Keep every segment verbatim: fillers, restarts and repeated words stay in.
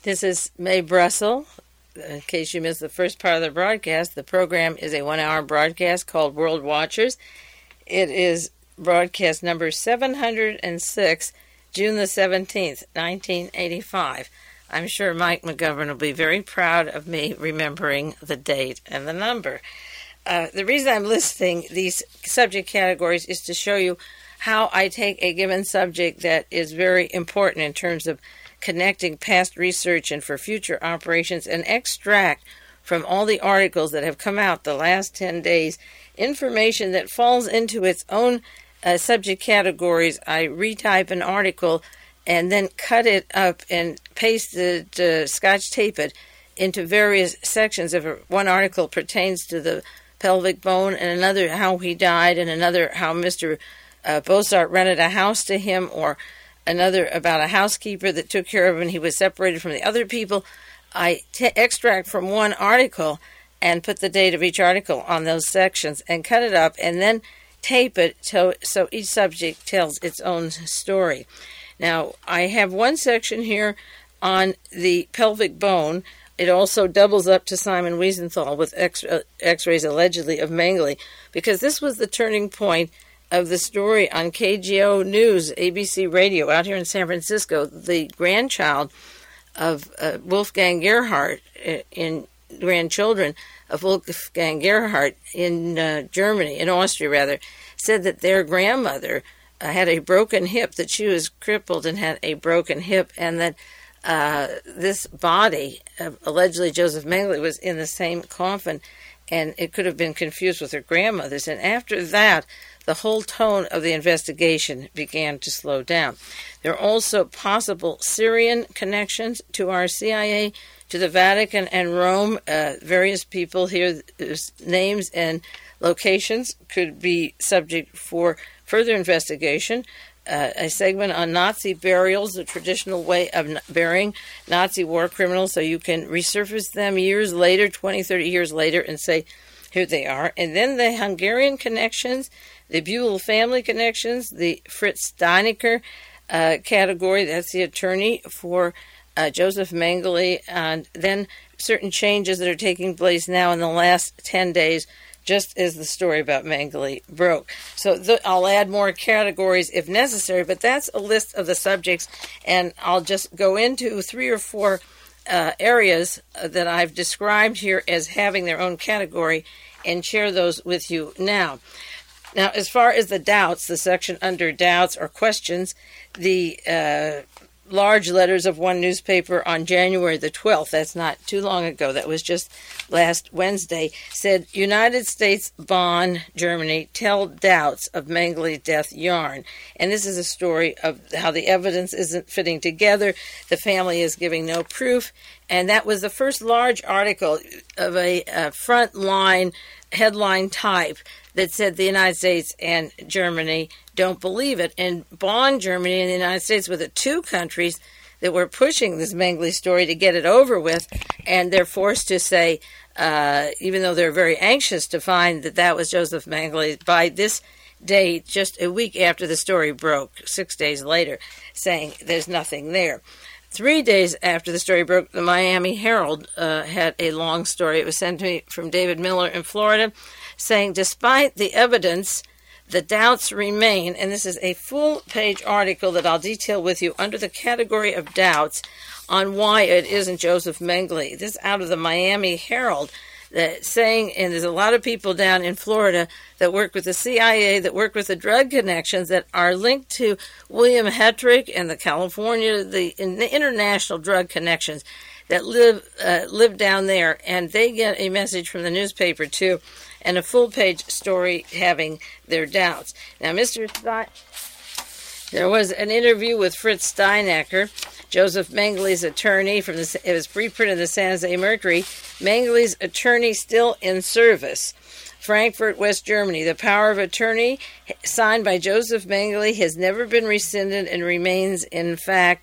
This is Mae Brussel. In case you missed the first part of the broadcast, the program is a one-hour broadcast called World Watchers. It is broadcast number seven hundred six, June the seventeenth, nineteen eighty-five. I'm sure Mike McGovern will be very proud of me remembering the date and the number. Uh, the reason I'm listing these subject categories is to show you how I take a given subject that is very important in terms of connecting past research and for future operations and extract from all the articles that have come out the last ten days information that falls into its own uh, subject categories. I retype an article and then cut it up and paste it, uh, scotch tape it into various sections. If one article pertains to the pelvic bone, and another how he died, and another how Mister Uh, Bossart rented a house to him, or another about a housekeeper that took care of him and he was separated from the other people, I t- extract from one article and put the date of each article on those sections and cut it up and then tape it to, so each subject tells its own story. Now, I have one section here on the pelvic bone. It also doubles up to Simon Wiesenthal with X- uh, x-rays allegedly of Mengele, because this was the turning point of the story on K G O News, A B C Radio, out here in San Francisco. The grandchild of uh, Wolfgang Gerhardt, uh, in grandchildren of Wolfgang Gerhardt in uh, Germany, in Austria rather, said that their grandmother uh, had a broken hip, that she was crippled and had a broken hip, and that uh, this body, uh, allegedly Joseph Mengele, was in the same coffin, and it could have been confused with her grandmother's. And after that, the whole tone of the investigation began to slow down. There are also possible Syrian connections to our C I A, to the Vatican and Rome. Uh, various people here, names and locations could be subject for further investigation. Uh, a segment on Nazi burials, the traditional way of burying Nazi war criminals, so you can resurface them years later, twenty, thirty years later, and say, here they are. And then the Hungarian connections, the Buell family connections, the Fritz Steinecker uh, category, that's the attorney for uh, Joseph Mengele, and then certain changes that are taking place now in the last ten days, just as the story about Mengele broke. So th- I'll add more categories if necessary, but that's a list of the subjects, and I'll just go into three or four uh, areas that I've described here as having their own category and share those with you now. Now, as far as the doubts, the section under doubts or questions, the uh, large letters of one newspaper on January the twelfth, that's not too long ago, that was just last Wednesday, said, United States, Bonn, Germany, tell doubts of Mengele death yarn. And this is a story of how the evidence isn't fitting together, the family is giving no proof, and that was the first large article of a, a front line headline type that said the United States and Germany don't believe it. And Bonn, Germany, and the United States were the two countries that were pushing this Mengele story to get it over with, and they're forced to say, uh, even though they're very anxious to find that that was Joseph Mengele, by this date, just a week after the story broke, six days later, saying there's nothing there. Three days after the story broke, the Miami Herald uh, had a long story. It was sent to me from David Miller in Florida, saying, despite the evidence, the doubts remain, and this is a full-page article that I'll detail with you under the category of doubts on why it isn't Joseph Mengele. This out of the Miami Herald, that saying, and there's a lot of people down in Florida that work with the C I A, that work with the drug connections that are linked to William Hetrick and the California, the, the international drug connections that live uh, live down there, and they get a message from the newspaper too, and a full-page story having their doubts. Now, Mister Stein, there was an interview with Fritz Steinecker, Joseph Mengele's attorney, from the, it was reprinted in the San Jose Mercury. Mengele's attorney still in service. Frankfurt, West Germany. The power of attorney signed by Joseph Mengele has never been rescinded and remains, in fact,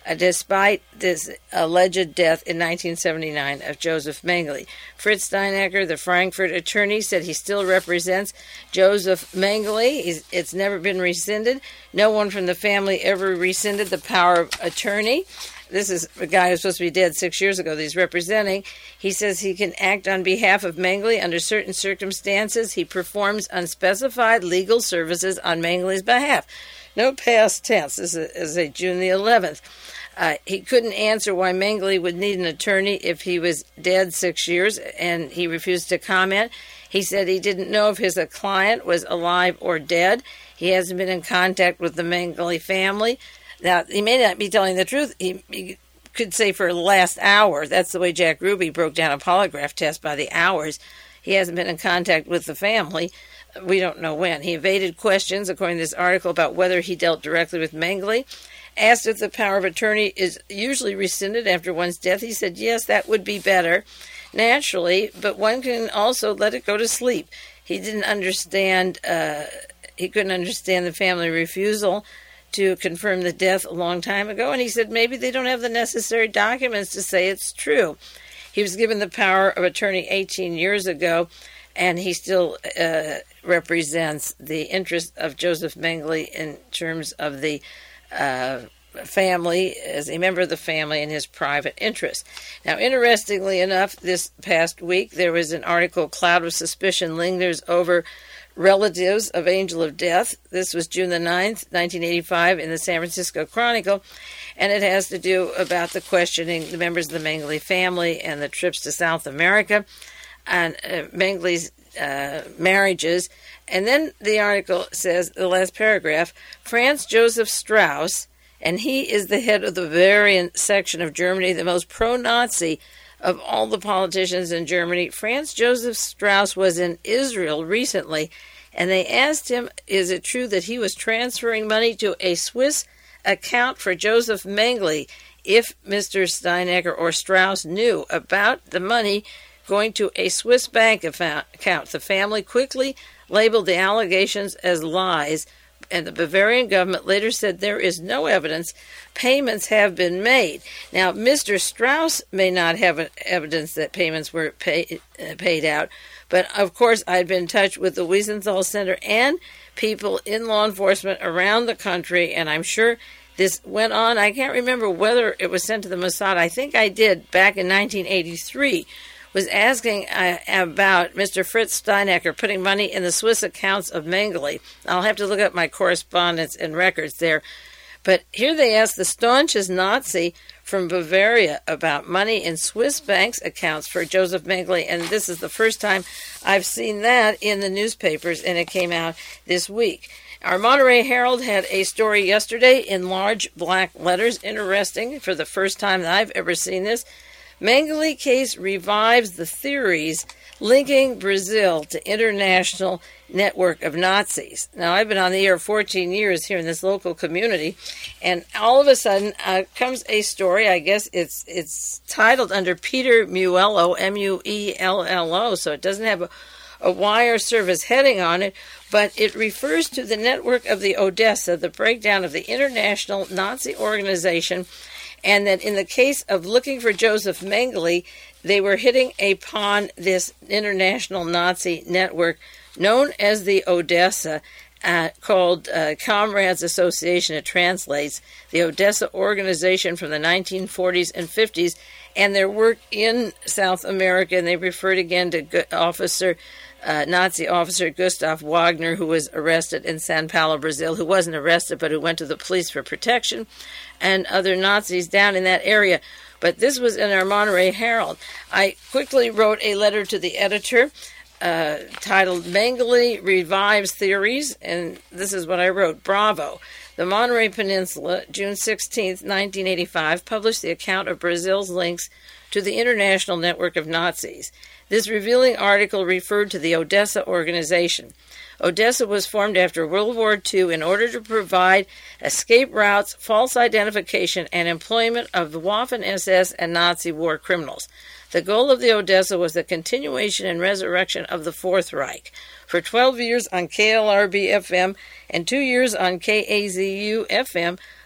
uh, despite this alleged death in nineteen seventy-nine of Joseph Mengele. Fritz Steinecker, the Frankfurt attorney, said he still represents Joseph Mengele. He's, it's never been rescinded. No one from the family ever rescinded the power of attorney. This is a guy who's supposed to be dead six years ago that he's representing. He says he can act on behalf of Mengele under certain circumstances. He performs unspecified legal services on Mengele's behalf. No past tense. This is a June the eleventh. Uh, he couldn't answer why Mengele would need an attorney if he was dead six years, and he refused to comment. He said he didn't know if his uh, client was alive or dead. He hasn't been in contact with the Mengele family. Now, he may not be telling the truth. He, he could say for the last hour. That's the way Jack Ruby broke down a polygraph test by the hours. He hasn't been in contact with the family. We don't know when. He evaded questions, according to this article, about whether he dealt directly with Mengele. Asked if the power of attorney is usually rescinded after one's death, he said, yes, that would be better, naturally, but one can also let it go to sleep. He didn't understand, uh, he couldn't understand the family refusal to confirm the death a long time ago, and he said maybe they don't have the necessary documents to say it's true. He was given the power of attorney eighteen years ago, and he still uh, represents the interest of Joseph Mengele in terms of the uh, family, as a member of the family, and his private interests. Now, interestingly enough, this past week there was an article, Cloud of Suspicion Lingers Over Relatives of Angel of Death. This was June the ninth, nineteen eighty-five, in the San Francisco Chronicle, and it has to do about the questioning the members of the Mengele family and the trips to South America and uh, Mengele's uh, marriages. And then the article says, the last paragraph, Franz Joseph Strauss, and he is the head of the Bavarian section of Germany, the most pro-Nazi of all the politicians in Germany. Franz Joseph Strauss was in Israel recently, and they asked him, is it true that he was transferring money to a Swiss account for Joseph Mengele? If Mister Steinecker or Strauss knew about the money going to a Swiss bank account, the family quickly labeled the allegations as lies, and the Bavarian government later said there is no evidence payments have been made. Now, Mister Strauss may not have evidence that payments were pay, uh, paid out, but of course I'd been in touch with the Wiesenthal Center and people in law enforcement around the country, and I'm sure this went on. I can't remember whether it was sent to the Mossad. I think I did back in nineteen eighty-three. Was asking uh, about Mister Fritz Steinecker putting money in the Swiss accounts of Mengele. I'll have to look up my correspondence and records there. But here they ask the staunchest Nazi from Bavaria about money in Swiss banks accounts for Joseph Mengele, and this is the first time I've seen that in the newspapers, and it came out this week. Our Monterey Herald had a story yesterday in large black letters. Interesting, for the first time that I've ever seen this. Mengele case revives the theories linking Brazil to international network of Nazis. Now, I've been on the air fourteen years here in this local community, and all of a sudden uh, comes a story. I guess it's it's titled under Peter Muello, M U E L L O, so it doesn't have a, a wire service heading on it, but it refers to the network of the Odessa, the breakdown of the international Nazi organization, and that in the case of looking for Joseph Mengele, they were hitting upon this international Nazi network known as the Odessa, uh, called uh, Comrades Association. It translates the Odessa organization from the nineteen forties and fifties, and their work in South America. And they referred again to officer, uh, Nazi officer Gustav Wagner, who was arrested in Sao Paulo, Brazil, who wasn't arrested, but who went to the police for protection, and other Nazis down in that area. But this was in our Monterey Herald. I quickly wrote a letter to the editor uh, titled Mengele Revives Theories, and this is what I wrote. Bravo. The Monterey Peninsula, June sixteenth, nineteen eighty-five, published the account of Brazil's links to the international network of Nazis. This revealing article referred to the Odessa organization. Odessa was formed after World War Two in order to provide escape routes, false identification, and employment of the Waffen-S S and Nazi war criminals. The goal of the Odessa was the continuation and resurrection of the Fourth Reich. For twelve years on K L R B F M and two years on K A Z U F M,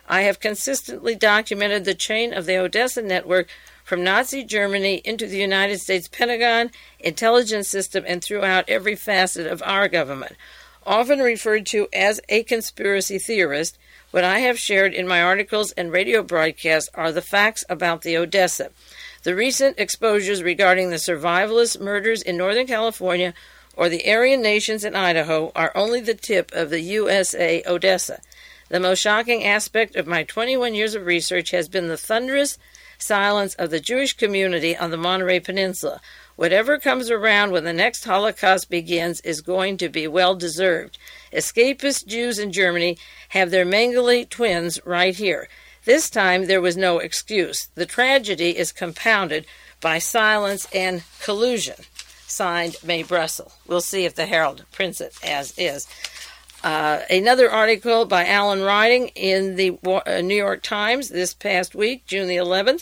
I have consistently documented the chain of the Odessa network from Nazi Germany into the United States Pentagon, intelligence system, and throughout every facet of our government. Often referred to as a conspiracy theorist, what I have shared in my articles and radio broadcasts are the facts about the Odessa. The recent exposures regarding the survivalist murders in Northern California or the Aryan nations in Idaho are only the tip of the U S A Odessa. The most shocking aspect of my twenty-one years of research has been the thunderous silence of the Jewish community on the Monterey Peninsula. Whatever comes around when the next Holocaust begins is going to be well-deserved. Escapist Jews in Germany have their Mengele twins right here. This time there was no excuse. The tragedy is compounded by silence and collusion. Signed, Mae Brussell. We'll see if the Herald prints it as is. Uh, another article by Alan Riding in the uh, New York Times this past week, June the eleventh,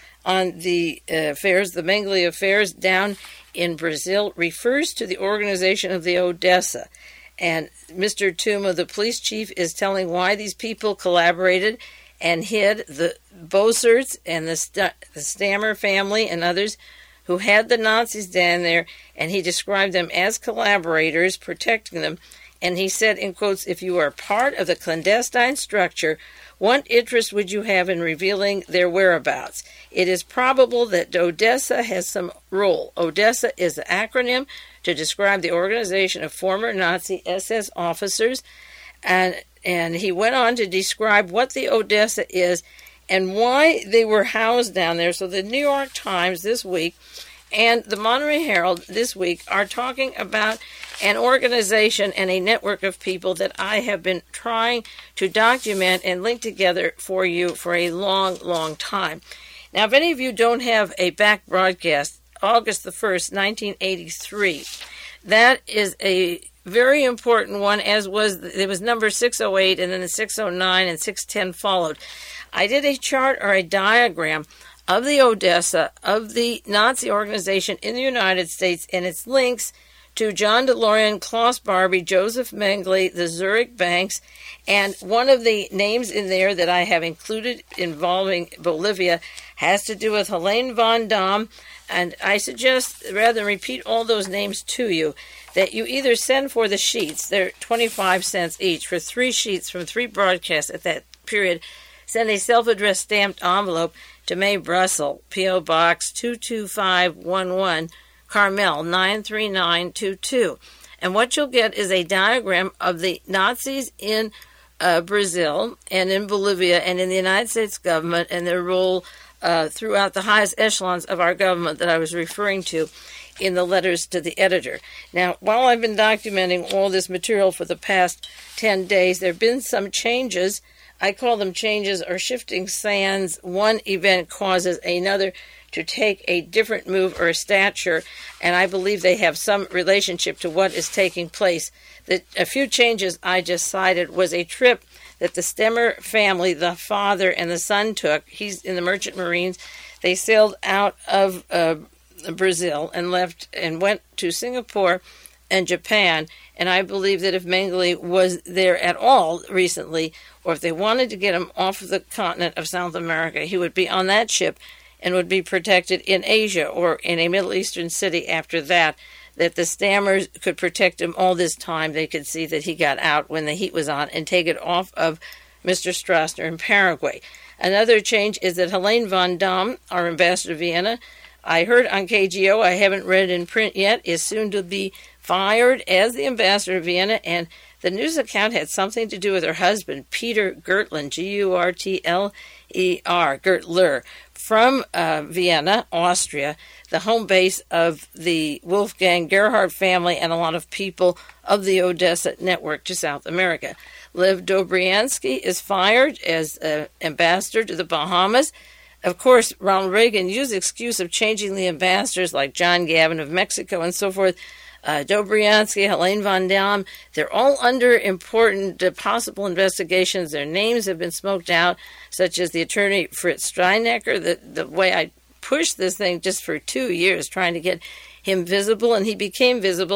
on the uh, affairs, the Mengele affairs down in Brazil, refers to the organization of the Odessa. And Mister Tuma, the police chief, is telling why these people collaborated and hid the Boserts and the, St- the Stammer family and others who had the Nazis down there, and he described them as collaborators, protecting them. And he said, in quotes, if you are part of the clandestine structure, what interest would you have in revealing their whereabouts? It is probable that Odessa has some role. Odessa is the acronym to describe the organization of former Nazi S S officers. And, and he went on to describe what the Odessa is and why they were housed down there. So the New York Times this week and the Monterey Herald this week are talking about an organization and a network of people that I have been trying to document and link together for you for a long, long time. Now, if any of you don't have a back broadcast, August the first, nineteen eighty-three, that is a very important one, as was, it was number six oh eight, and then the six oh nine and six ten followed. I did a chart or a diagram of the Odessa, of the Nazi organization in the United States, and its links to John DeLorean, Klaus Barbie, Joseph Mengele, the Zurich banks, and one of the names in there that I have included involving Bolivia has to do with Helene von Damme, and I suggest, rather than repeat all those names to you, that you either send for the sheets, they're twenty-five cents each, for three sheets from three broadcasts at that period. Send a self-addressed stamped envelope to Mae Brussell, P O. Box two two five one one, Carmel nine three nine two two. And what you'll get is a diagram of the Nazis in uh, Brazil and in Bolivia and in the United States government and their role uh, throughout the highest echelons of our government that I was referring to in the letters to the editor. Now, while I've been documenting all this material for the past ten days, there have been some changes. I call them changes or shifting sands. One event causes another to take a different move or a stature, and I believe they have some relationship to what is taking place. The, a few changes I just cited was a trip that the Stemmer family, the father and the son, took. He's in the Merchant Marines. They sailed out of uh, Brazil and left and went to Singapore and Japan, and I believe that if Mengele was there at all recently, or if they wanted to get him off of the continent of South America, he would be on that ship and would be protected in Asia or in a Middle Eastern city after that, that the Stammers could protect him all this time. They could see that he got out when the heat was on and take it off of Mister Strassner in Paraguay. Another change is that Helene von Damme, our ambassador to Vienna, I heard on K G O, I haven't read it in print yet, is soon to be fired as the ambassador to Vienna, and the news account had something to do with her husband, Peter Gertler, G U R T L E R, Gertler, from uh, Vienna, Austria, the home base of the Wolfgang Gerhard family and a lot of people of the Odessa network to South America. Lev Dobriansky is fired as uh, ambassador to the Bahamas. Of course, Ronald Reagan used the excuse of changing the ambassadors like John Gavin of Mexico and so forth. Uh, Dobriansky, Helene von Damme, they're all under important uh, possible investigations. Their names have been smoked out, such as the attorney Fritz Steinecker. The, the way I pushed this thing just for two years, trying to get him visible, and he became visible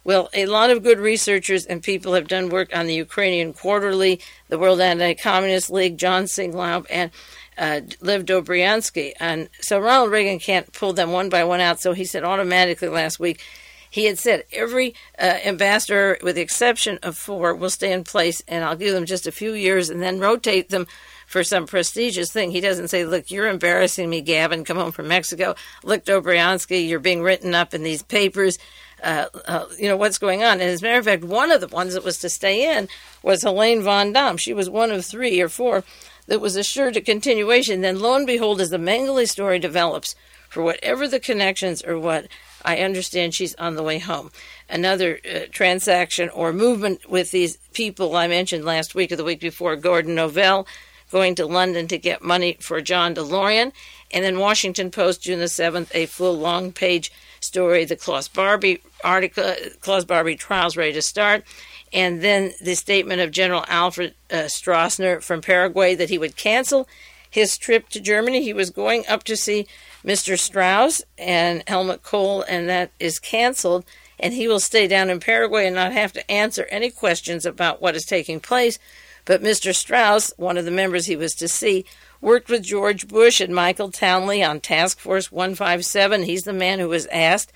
Well, a lot of good researchers and people have done work on the Ukrainian Quarterly, the World Anti-Communist League, John Singlaub, and uh, Lev Dobryansky. And so Ronald Reagan can't pull them one by one out, so he said automatically last week, he had said every uh, ambassador, with the exception of four, will stay in place, and I'll give them just a few years and then rotate them for some prestigious thing. He doesn't say, look, you're embarrassing me, Gavin, come home from Mexico. Look, Dobryansky, you're being written up in these papers. Uh, uh, you know, what's going on? And as a matter of fact, one of the ones that was to stay in was Helene von Damme. She was one of three or four that was assured a continuation. Then lo and behold, as the Mengele story develops, for whatever the connections or what, I understand she's on the way home. Another uh, transaction or movement with these people I mentioned last week or the week before, Gordon Novell, going to London to get money for John DeLorean. And then Washington Post, June the seventh, a full long-page story, the Klaus Barbie article, Klaus Barbie trials ready to start. And then the statement of General Alfred uh, Stroessner from Paraguay that he would cancel his trip to Germany. He was going up to see Mister Strauss and Helmut Kohl, and that is canceled. And he will stay down in Paraguay and not have to answer any questions about what is taking place. But Mister Strauss, one of the members he was to see, worked with George Bush and Michael Townley on Task Force one fifty-seven. He's the man who was asked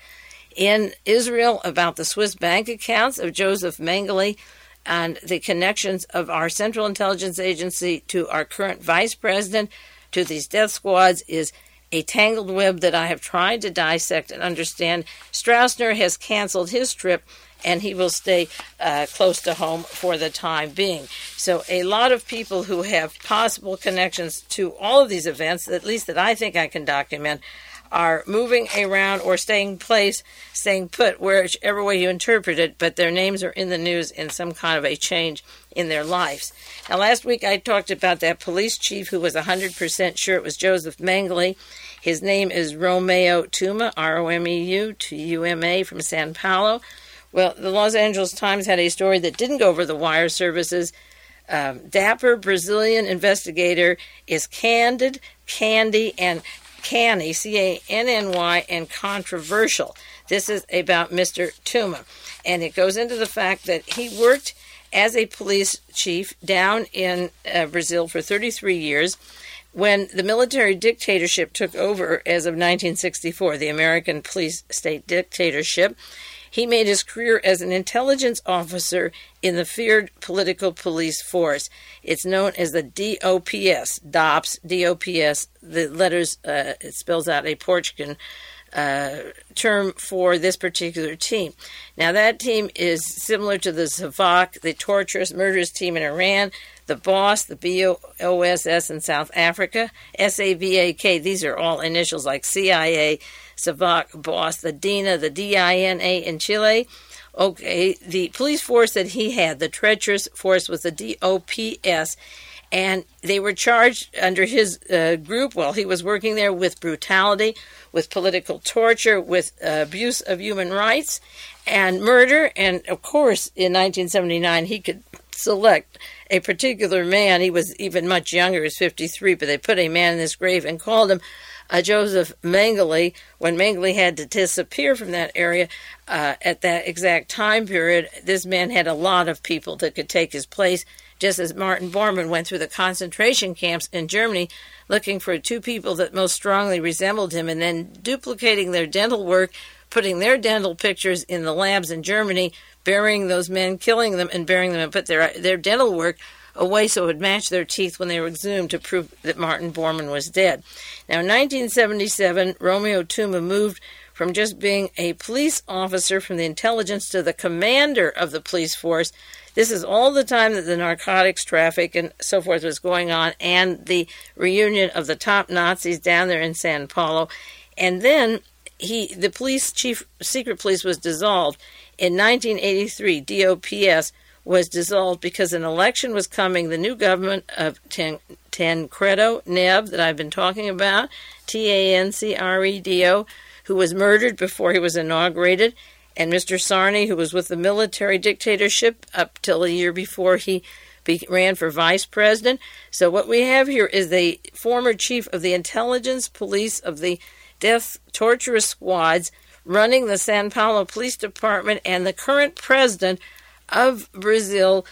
in Israel about the Swiss bank accounts of Joseph Mengele and the connections of our Central Intelligence Agency to our current vice president, to these death squads, is a tangled web that I have tried to dissect and understand. Stroessner has canceled his trip, and he will stay uh, close to home for the time being. So a lot of people who have possible connections to all of these events, at least that I think I can document, are moving around or staying place, staying put, whichever way you interpret it, but their names are in the news in some kind of a change in their lives. Now, last week I talked about that police chief who was one hundred percent sure it was Joseph Mengele. His name is Romeo Tuma, R O M E U, T U M A, from Sao Paulo. Well, the Los Angeles Times had a story that didn't go over the wire services. Um, dapper Brazilian investigator is candid, candy, and canny, C A N N Y, and controversial. This is about Mister Tuma. And it goes into the fact that he worked as a police chief down in uh, Brazil for thirty-three years. When the military dictatorship took over as of nineteen sixty-four, the American police state dictatorship, he made his career as an intelligence officer in the feared political police force. It's known as the D O P S, D O P S, D O P S. The letters, uh, it spells out a Portuguese uh, term for this particular team. Now, that team is similar to the Savak, the torturous, murderous team in Iran, the BOSS, the B O S S in South Africa, S A V A K, these are all initials like C I A, Savak, BOSS, the DINA, the D I N A in Chile. Okay, the police force that he had, the treacherous force, was the D O P S, and they were charged under his uh, group while he was working there with brutality, with political torture, with uh, abuse of human rights, and murder. And, of course, in nineteen seventy-nine, he could select a particular man. He was even much younger, he was fifty-three, but they put a man in his grave and called him uh, Joseph Mengele. When Mengele had to disappear from that area uh, at that exact time period, this man had a lot of people that could take his place, just as Martin Bormann went through the concentration camps in Germany looking for two people that most strongly resembled him and then duplicating their dental work, putting their dental pictures in the labs in Germany, burying those men, killing them, and burying them, and put their their dental work away so it would match their teeth when they were exhumed to prove that Martin Bormann was dead. Now, in nineteen seventy-seven, Romeo Tuma moved from just being a police officer from the intelligence to the commander of the police force. This is all the time that the narcotics traffic and so forth was going on, and the reunion of the top Nazis down there in Sao Paulo. And then he, the police chief, secret police was dissolved. In nineteen eighty-three, D O P S was dissolved because an election was coming. The new government of Tan- Tancredo Neb, that I've been talking about, T A N C R E D O, who was murdered before he was inaugurated, and Mister Sarney, who was with the military dictatorship up till a year before he be- ran for vice president. So what we have here is the former chief of the intelligence police of the death torturous squads running the Sao Paulo Police Department, and the current president of Brazil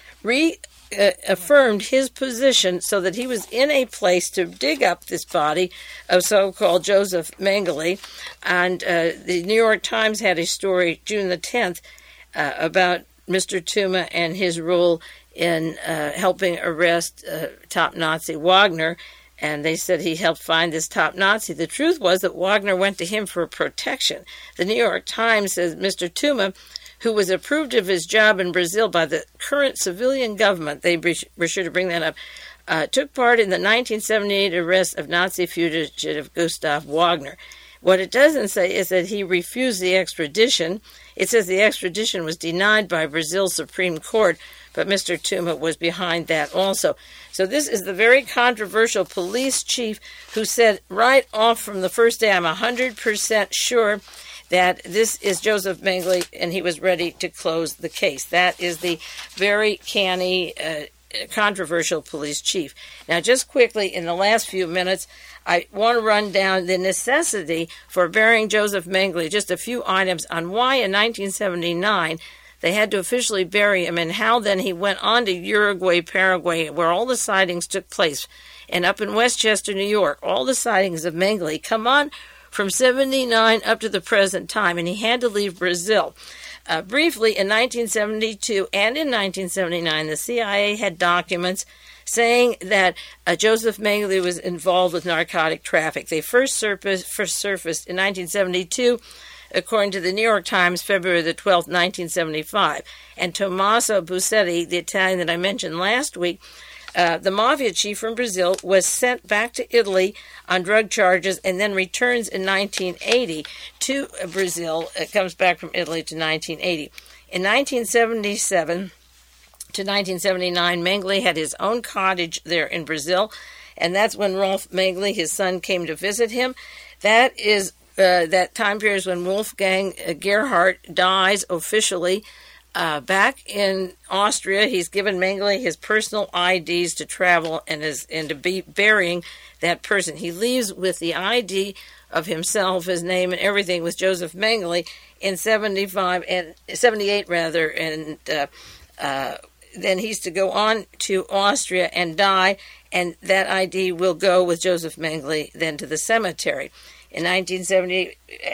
reaffirmed his position so that he was in a place to dig up this body of so-called Joseph Mengele. And uh, the New York Times had a story June the tenth uh, about Mister Tuma and his role in uh, helping arrest uh, top Nazi Wagner. And they said he helped find this top Nazi. The truth was that Wagner went to him for protection. The New York Times says Mister Tuma, who was approved of his job in Brazil by the current civilian government, they were sure to bring that up, uh, took part in the nineteen seventy-eight arrest of Nazi fugitive Gustav Wagner. What it doesn't say is that he refused the extradition. It says the extradition was denied by Brazil's Supreme Court, but Mister Tuma was behind that also. So this is the very controversial police chief who said right off from the first day, I'm one hundred percent sure that this is Joseph Mengele, and he was ready to close the case. That is the very canny, uh, controversial police chief. Now, just quickly, in the last few minutes, I want to run down the necessity for burying Joseph Mengele, just a few items on why in nineteen seventy-nine they had to officially bury him, and how then he went on to Uruguay, Paraguay, where all the sightings took place. And up in Westchester, New York, all the sightings of Mengele come on from seventy-nine up to the present time, and he had to leave Brazil. Uh, briefly, in nineteen seventy-two and in nineteen seventy-nine, the C I A had documents saying that uh, Joseph Mengele was involved with narcotic traffic. They first surfaced, first surfaced in nineteen seventy-two, according to the New York Times, February the twelfth, nineteen seventy-five. And Tommaso Busetti, the Italian that I mentioned last week, Uh, the mafia chief from Brazil, was sent back to Italy on drug charges and then returns in nineteen eighty to Brazil. It comes back from Italy to nineteen eighty. In nineteen seventy-seven to nineteen seventy-nine, Mengele had his own cottage there in Brazil, and that's when Rolf Mengele, his son, came to visit him. That is uh, that time period is when Wolfgang Gerhardt dies officially. Uh, back in Austria, he's given Mengele his personal I Ds to travel and is and to be burying that person. He leaves with the I D of himself, his name, and everything with Joseph Mengele in seventy-five and seventy-eight rather, and uh, uh, then he's to go on to Austria and die, and that I D will go with Joseph Mengele then to the cemetery. In nineteen seventy-eight,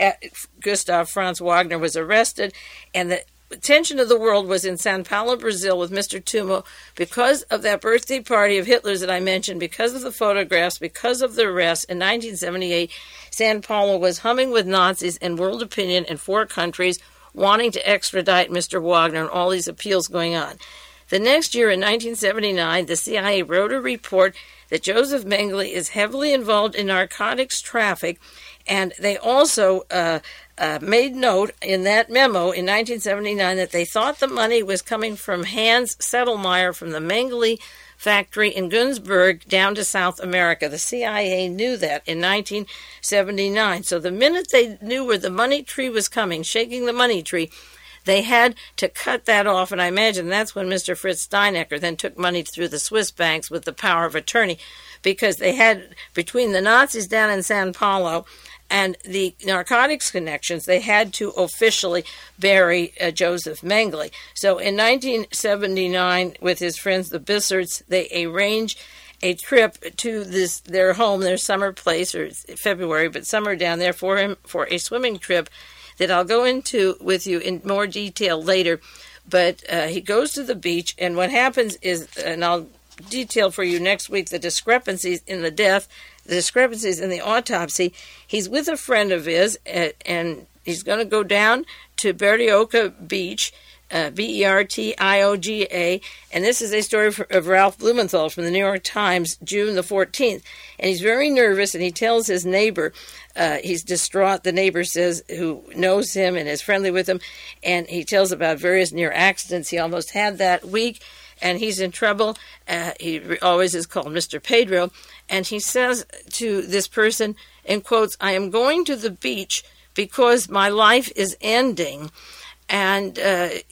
Gustav Franz Wagner was arrested, and the attention of the world was in Sao Paulo, Brazil, with Mister Tuma because of that birthday party of Hitler's that I mentioned, because of the photographs, because of the arrest. In nineteen seventy-eight, Sao Paulo was humming with Nazis and world opinion in four countries wanting to extradite Mister Wagner, and all these appeals going on. The next year, in nineteen seventy-nine, the C I A wrote a report that Joseph Mengele is heavily involved in narcotics traffic, and they also uh, uh, made note in that memo in nineteen seventy-nine that they thought the money was coming from Hans Sedlmayr from the Mengele factory in Günzburg down to South America. The C I A knew that in nineteen seventy-nine. So the minute they knew where the money tree was coming, shaking the money tree, they had to cut that off, and I imagine that's when Mister Fritz Steinecker then took money through the Swiss banks with the power of attorney, because they had, between the Nazis down in Sao Paulo and the narcotics connections, they had to officially bury uh, Joseph Mengele. So in nineteen seventy-nine, with his friends, the Bisserts, they arranged a trip to this their home, their summer place, or February, but summer down there for him for a swimming trip that I'll go into with you in more detail later. But uh, he goes to the beach, and what happens is, and I'll detail for you next week, the discrepancies in the death, the discrepancies in the autopsy. He's with a friend of his, uh, and he's going to go down to Bertioga Beach, uh, B E R T I O G A, and this is a story of Ralph Blumenthal from the New York Times, June the fourteenth. And he's very nervous, and he tells his neighbor, uh, he's distraught, the neighbor says, who knows him and is friendly with him, and he tells about various near accidents he almost had that week, and he's in trouble. Uh, he always is called Mister Pedro, and he says to this person, in quotes, "I am going to the beach because my life is ending." And uh,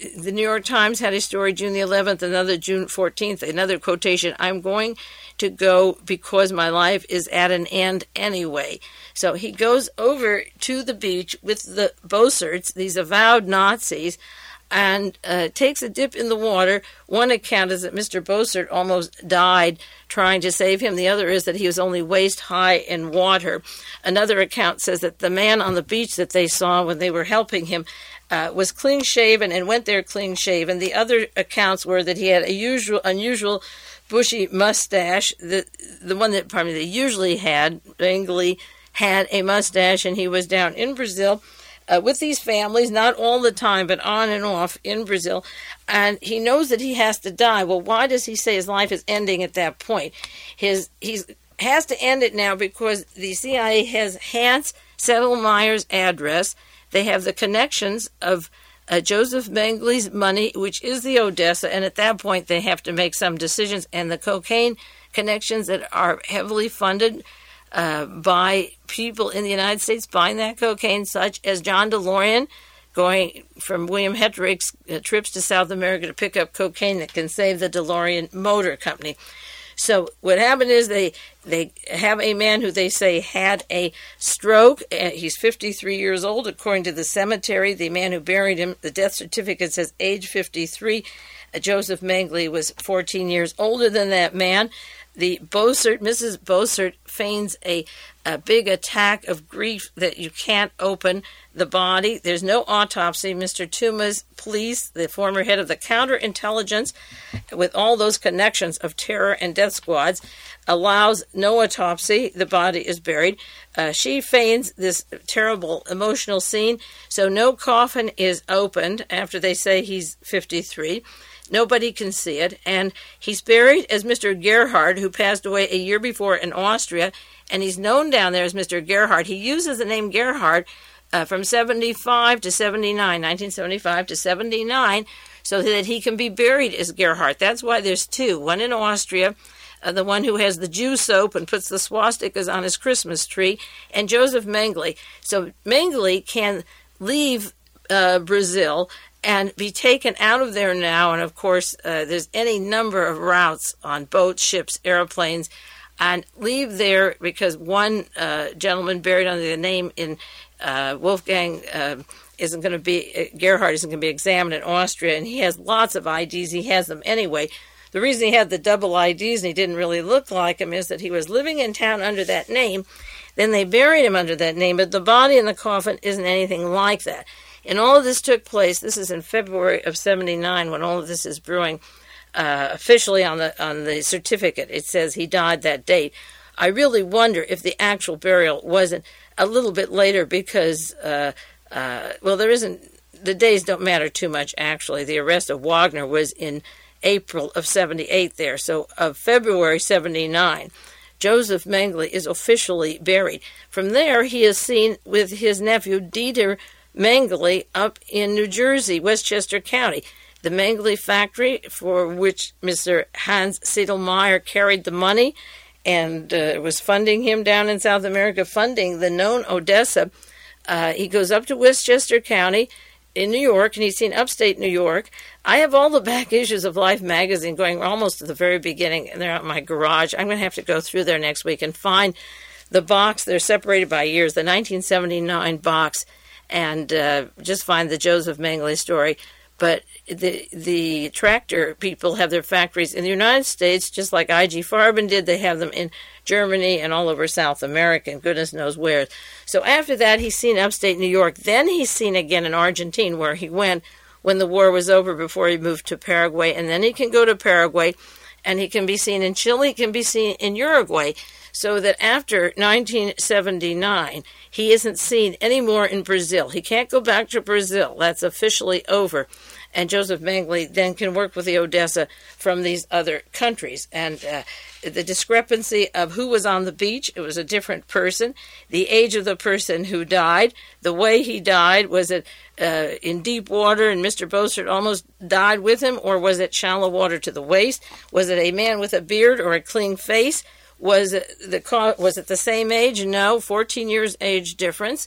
the New York Times had a story June the eleventh, another June fourteenth, another quotation, I'm going to go because my life is at an end anyway. So he goes over to the beach with the Boeserts, these avowed Nazis, and uh, takes a dip in the water. One account is that Mister Boesert almost died trying to save him. The other is that he was only waist high in water. Another account says that the man on the beach that they saw when they were helping him uh, was clean-shaven and went there clean-shaven. The other accounts were that he had a usual, unusual bushy mustache. The the one that probably they usually had, Mengele, had a mustache, and he was down in Brazil Uh, with these families, not all the time, but on and off in Brazil, and he knows that he has to die. Well, why does he say his life is ending at that point? His he's has to end it now because the C I A has Hans Sedlmayr's address. They have the connections of uh, Joseph Mengele's money, which is the Odessa, and at that point they have to make some decisions, and the cocaine connections that are heavily funded Uh, by people in the United States buying that cocaine, such as John DeLorean, going from William Hettrick's uh, trips to South America to pick up cocaine that can save the DeLorean Motor Company. So what happened is they they have a man who they say had a stroke. Uh, he's fifty-three years old, according to the cemetery. The man who buried him, the death certificate says age fifty-three. Uh, Joseph Mengele was fourteen years older than that man. The Boesert, Missus Boesert, feigns a, a big attack of grief that you can't open the body. There's no autopsy. Mister Tumas police, the former head of the counterintelligence, with all those connections of terror and death squads, allows no autopsy. The body is buried. Uh, she feigns this terrible emotional scene, so no coffin is opened after they say he's fifty-three. Nobody can see it, and he's buried as Mister Gerhard, who passed away a year before in Austria, and he's known down there as Mister Gerhard. He uses the name Gerhard uh, from seventy-five to seventy-nine, nineteen seventy-five to seventy-nine, so that he can be buried as Gerhard. That's why there's two, one in Austria, uh, the one who has the Jew soap and puts the swastikas on his Christmas tree, and Joseph Mengele. So Mengele can leave uh, Brazil and be taken out of there now. And, of course, uh, there's any number of routes on boats, ships, airplanes, and leave there because one uh, gentleman buried under the name in uh, Wolfgang uh, isn't going to be, uh, Gerhard isn't going to be examined in Austria, and he has lots of I Ds. He has them anyway. The reason he had the double I Ds and he didn't really look like him is that he was living in town under that name. Then they buried him under that name, but the body in the coffin isn't anything like that. And all of this took place, this is in February of seventy-nine when all of this is brewing uh, officially on the on the certificate. It says he died that date. I really wonder if the actual burial wasn't a little bit later because, uh, uh, well, there isn't, the days don't matter too much actually. The arrest of Wagner was in April of seventy-eight there. So of February seventy-nine, Joseph Mengele is officially buried. From there, he is seen with his nephew Dieter Mengele up in New Jersey, Westchester County. The Mengele factory, for which Mister Hans Sedlmayr carried the money and uh, was funding him down in South America, funding the known Odessa. Uh, he goes up to Westchester County in New York, and he's seen upstate New York. I have all the back issues of Life magazine going almost to the very beginning, and they're out in my garage. I'm going to have to go through there next week and find the box. They're separated by years, the nineteen seventy-nine box, and uh, just find the Joseph Mengele story. But the the tractor people have their factories in the United States, just like I G Farben did. They have them in Germany and all over South America, and goodness knows where. So after that, he's seen upstate New York. Then he's seen again in Argentina, where he went when the war was over before he moved to Paraguay. And then he can go to Paraguay, and he can be seen in Chile, he can be seen in Uruguay. So that after nineteen seventy-nine, he isn't seen anymore in Brazil. He can't go back to Brazil. That's officially over. And Joseph Mengele then can work with the Odessa from these other countries. And uh, the discrepancy of who was on the beach, it was a different person. The age of the person who died, the way he died, was it uh, in deep water and Mister Boesert almost died with him, or was it shallow water to the waist? Was it a man with a beard or a clean face? Was it the was it the same age? No, fourteen years age difference.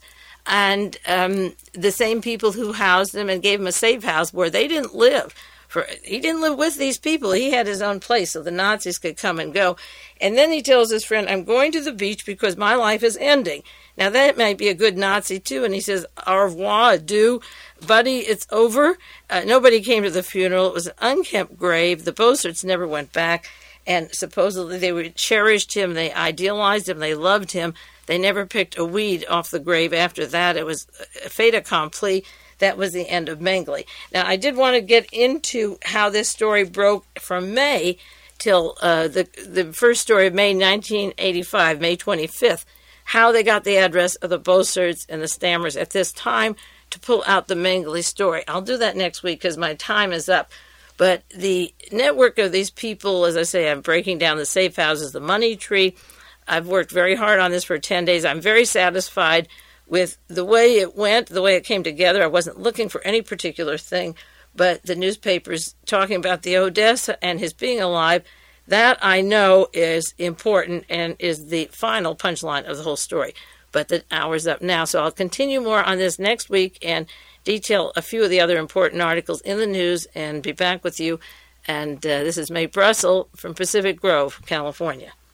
and um, the same people who housed him and gave him a safe house where they didn't live. For he didn't live with these people. He had his own place so the Nazis could come and go. And then he tells his friend, I'm going to the beach because my life is ending. Now, that might be a good Nazi, too. And he says, au revoir, adieu, buddy, it's over. Uh, nobody came to the funeral. It was an unkempt grave. The Boeserts never went back. And supposedly they were, cherished him. They idealized him. They loved him. They never picked a weed off the grave after that. It was a fait accompli. That was the end of Mengele. Now, I did want to get into how this story broke from May till uh, the the first story of May nineteen eighty-five, May twenty-fifth, how they got the address of the Boeserts and the Stammers at this time to pull out the Mengele story. I'll do that next week because my time is up. But the network of these people, as I say, I'm breaking down the safe houses, the money tree. I've worked very hard on this for ten days. I'm very satisfied with the way it went, the way it came together. I wasn't looking for any particular thing, but the newspapers talking about the Odessa and his being alive, that I know is important and is the final punchline of the whole story. But the hour's up now, so I'll continue more on this next week and detail a few of the other important articles in the news and be back with you. And uh, this is Mae Brussell from Pacific Grove, California.